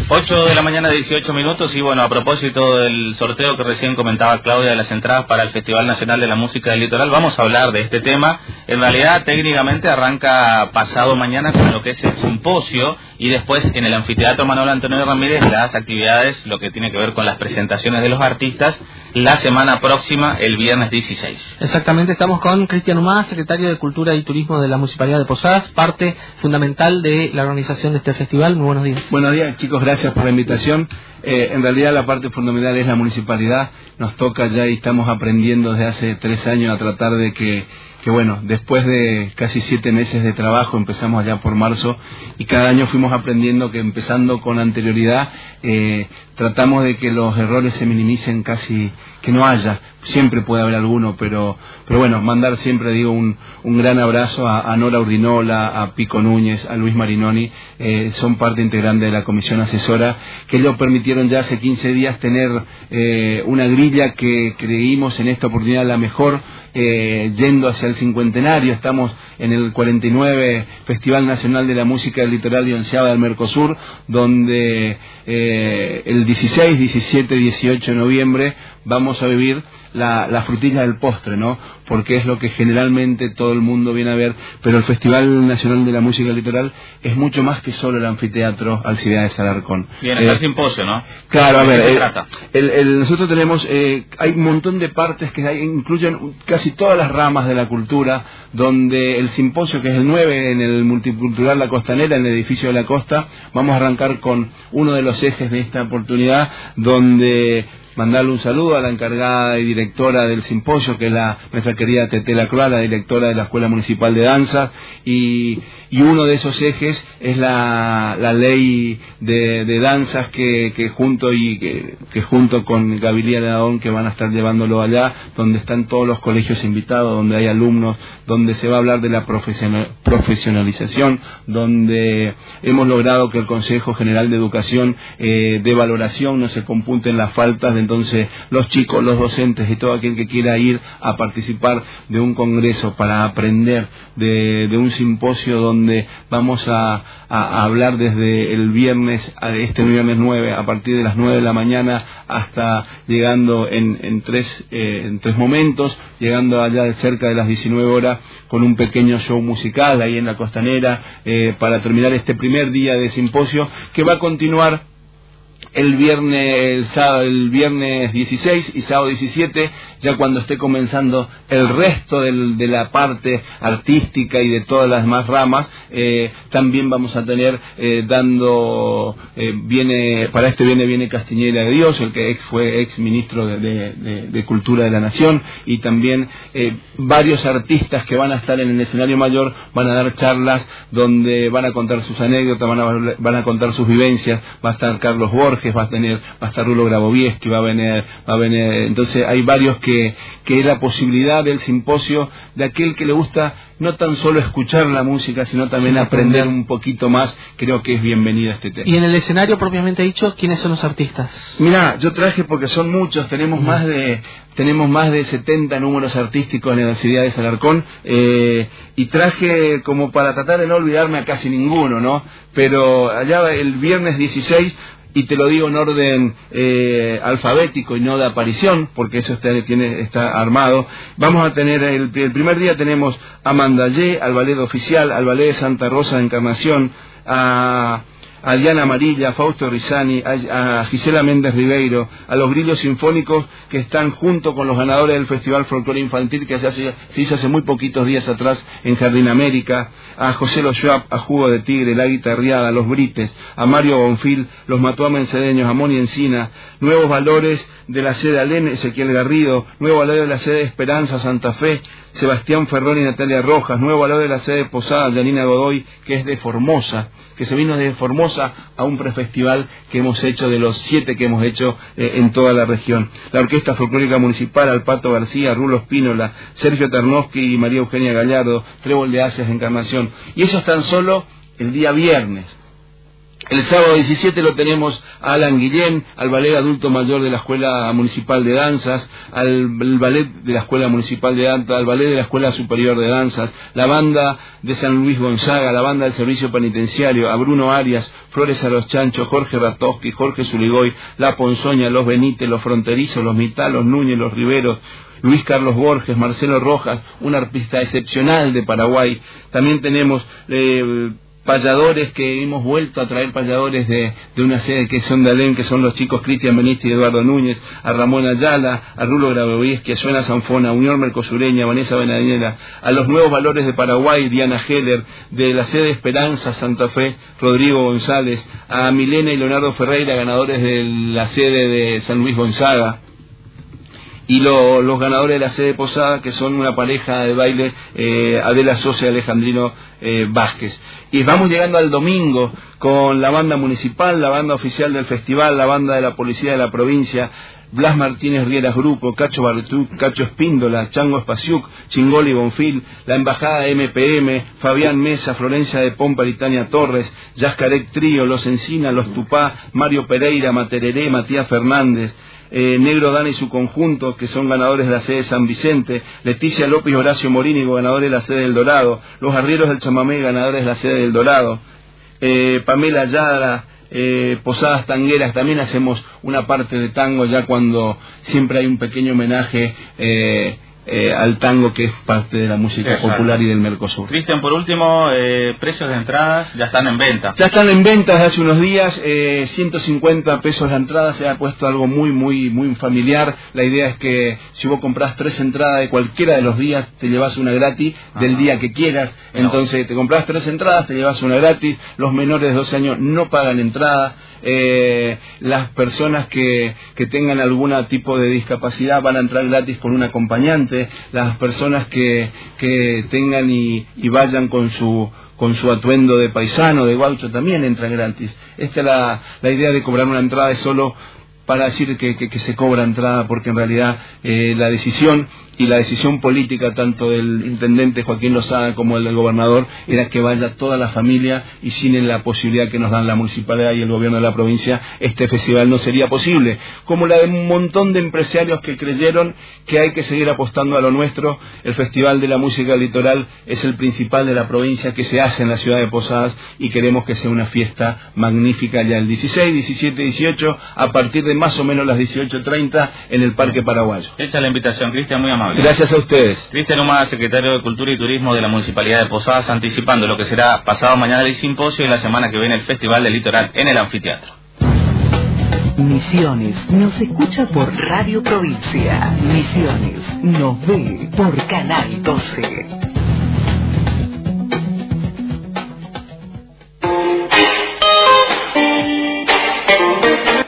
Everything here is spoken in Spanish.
8 de la mañana, 18 minutos, y bueno, a propósito del sorteo que recién comentaba Claudia de las entradas para el Festival Nacional de la Música del Litoral, vamos a hablar de este tema. En realidad, técnicamente arranca pasado mañana con lo que es el simposio, y después en el Anfiteatro Manuel Antonio Ramírez las actividades, lo que tiene que ver con las presentaciones de los artistas, la semana próxima, el viernes 16. Exactamente, estamos con Cristian Humá, secretario de Cultura y Turismo de la Municipalidad de Posadas, parte fundamental de la organización de este festival. Muy buenos días. Buenos días, chicos, gracias por la invitación. En realidad la parte fundamental es la municipalidad, nos toca ya y estamos aprendiendo desde hace 3 años a tratar de que bueno, después de casi 7 meses de trabajo, empezamos allá por marzo, y cada año fuimos aprendiendo que empezando con anterioridad, tratamos de que los errores se minimicen, casi que no haya, siempre puede haber alguno, pero bueno, mandar siempre, digo, un gran abrazo a Nora Urdinola, a Pico Núñez, a Luis Marinoni, son parte integrante de la comisión asesora, que ellos permitieron ya hace 15 días tener una grilla que creímos en esta oportunidad la mejor, yendo hacia el cincuentenario. Estamos en el 49 Festival Nacional de la Música del Litoral y Onceava del Mercosur, donde el 16, 17, 18 de noviembre vamos a vivir la frutilla del postre, ¿no? Porque es lo que generalmente todo el mundo viene a ver, pero el Festival Nacional de la Música del Litoral es mucho más que solo el anfiteatro Alcibiades Alarcón. Bien, está el simposio, ¿no? Claro, a ver, nosotros tenemos, hay un montón de partes que incluyen casi todas las ramas de la cultura, donde el simposio, que es el 9 en el Multicultural La Costanera, en el edificio de la Costa, vamos a arrancar con uno de los ejes de esta oportunidad, donde mandarle un saludo a la encargada y directora del simposio, que es nuestra querida Tetela Croa, la directora de la Escuela Municipal de Danza, y uno de esos ejes es la ley de danzas que junto con Gabriela Nadón, que van a estar llevándolo allá, donde están todos los colegios invitados, donde hay alumnos, donde se va a hablar de la profesionalización, donde hemos logrado que el Consejo General de Educación dé valoración, no se computen las faltas, entonces los chicos, los docentes y todo aquel que quiera ir a participar de un congreso para aprender de un simposio donde vamos a hablar desde el viernes, este viernes 9, a partir de las 9 de la mañana hasta llegando en tres momentos, llegando allá de cerca de las 19 horas con un pequeño show musical ahí en la Costanera, para terminar este primer día de simposio, que va a continuar el viernes 16 y sábado 17, ya cuando esté comenzando el resto de la parte artística y de todas las demás ramas. También vamos a tener viene Castiñera de Dios, el que fue ex ministro de Cultura de la Nación, y también varios artistas que van a estar en el escenario mayor van a dar charlas donde van a contar sus anécdotas, van a contar sus vivencias. Va a estar Carlos Borges, va a estar Rulo Grabovieski, va a venir, entonces hay varios que es la posibilidad del simposio de aquel que le gusta no tan solo escuchar la música, sino también aprender un poquito más. Creo que es bienvenida este tema. Y en el escenario propiamente dicho, ¿quiénes son los artistas? Mirá, yo traje, porque son muchos, tenemos más de 70 números artísticos en el Alcibiades Alarcón, y traje como para tratar de no olvidarme a casi ninguno, ¿no? Pero allá el viernes 16, y te lo digo en orden alfabético y no de aparición, porque eso está armado. Vamos a tener, el primer día tenemos a Mandallé, al Ballet Oficial, al Ballet de Santa Rosa de Encarnación, a Diana Amarilla, a Fausto Rizani, a Gisela Méndez Ribeiro, a los Grillos Sinfónicos, que están junto con los ganadores del Festival Folclore Infantil, que se hizo hace muy poquitos días atrás en Jardín América, a José Lo Schwab, a Jugo de Tigre, La Guitarriada, a los Brites, a Mario Bonfil, los Matuama Encedeños, a Moni Encina, Nuevos Valores de la sede Alén, Ezequiel Garrido, Nuevo Valor de la sede Esperanza, Santa Fe, Sebastián Ferrón y Natalia Rojas, Nuevo Valor de la sede Posada, Janina Godoy, que es de Formosa, que se vino desde Formosa a un prefestival que hemos hecho, de los 7 que hemos hecho en toda la región. La Orquesta Folclórica Municipal, Alpato García, Rulo Espínola, Sergio Tarnowski y María Eugenia Gallardo, Trébol de Asias de Encarnación. Y eso es tan solo el día viernes. El sábado 17 lo tenemos a Alan Guillén, al ballet adulto mayor de la Escuela Municipal de Danzas, al ballet de la Escuela Municipal de Danzas, al ballet de la Escuela Superior de Danzas, la banda de San Luis Gonzaga, la banda del Servicio Penitenciario, a Bruno Arias, Flores a los Chanchos, Jorge Ratowski, Jorge Zuligoy, La Ponzoña, Los Benítez, Los Fronterizos, Los Mitá, Los Núñez, Los Riveros, Luis Carlos Borges, Marcelo Rojas, un artista excepcional de Paraguay. También tenemos payadores, que hemos vuelto a traer payadores de una sede que son de Alem, que son los chicos Cristian Benisti y Eduardo Núñez, a Ramón Ayala, a Rulo Grabovieschi, a Joana Sanfona, a Unión Mercosureña, a Vanessa Benadinera, a los Nuevos Valores de Paraguay, Diana Heller, de la sede Esperanza Santa Fe, Rodrigo González, a Milena y Leonardo Ferreira, ganadores de la sede de San Luis Gonzaga, y los ganadores de la sede Posada, que son una pareja de baile, Adela Sosa y Alejandrino Vázquez. Y vamos llegando al domingo con la banda municipal, la banda oficial del festival, la banda de la policía de la provincia, Blas Martínez Rieras Grupo, Cacho Bartú, Cacho Espíndola, Chango Espaciuc, Chingoli Bonfil, la embajada MPM, Fabián Mesa, Florencia de Pompa, Litania Torres, Yascarec Trío, Los Encina, Los Tupá, Mario Pereira, Matereré, Matías Fernández, Negro Dana y su conjunto, que son ganadores de la sede de San Vicente, Leticia López y Horacio Morínigo, ganadores de la sede del Dorado, Los Arrieros del Chamamé, ganadores de la sede del Dorado, Pamela Yadra, Posadas Tangueras. También hacemos una parte de tango, ya cuando siempre hay un pequeño homenaje al tango, que es parte de la música popular y del Mercosur. Cristian, por último, precios de entradas ya están en venta. Ya están en venta desde hace unos días, 150 pesos la entrada. Se ha puesto algo muy familiar. La idea es que si vos compras 3 entradas de cualquiera de los días, te llevas una gratis del día que quieras. Entonces te compras 3 entradas, te llevas una gratis. Los menores de 12 años no pagan entrada. Las personas que tengan algún tipo de discapacidad van a entrar gratis con un acompañante. Las personas que tengan y vayan con su atuendo de paisano, de gaucho, también entran gratis. Esta es la idea de cobrar una entrada, es solo para decir que se cobra entrada, porque en realidad la decisión política, tanto del intendente Joaquín Lozada como el del gobernador, era que vaya toda la familia, y sin la posibilidad que nos dan la municipalidad y el gobierno de la provincia, este festival no sería posible. Como la de un montón de empresarios que creyeron que hay que seguir apostando a lo nuestro. El Festival de la Música Litoral es el principal de la provincia, que se hace en la ciudad de Posadas, y queremos que sea una fiesta magnífica ya el 16, 17, 18, a partir de más o menos las 18:30 en el Parque Paraguayo. Hecha la invitación, Cristian, muy amable. Gracias a ustedes. Cristian Humada, secretario de Cultura y Turismo de la Municipalidad de Posadas, anticipando lo que será pasado mañana el simposio y la semana que viene el Festival del Litoral en el Anfiteatro. Misiones nos escucha por Radio Provincia. Misiones nos ve por Canal 12.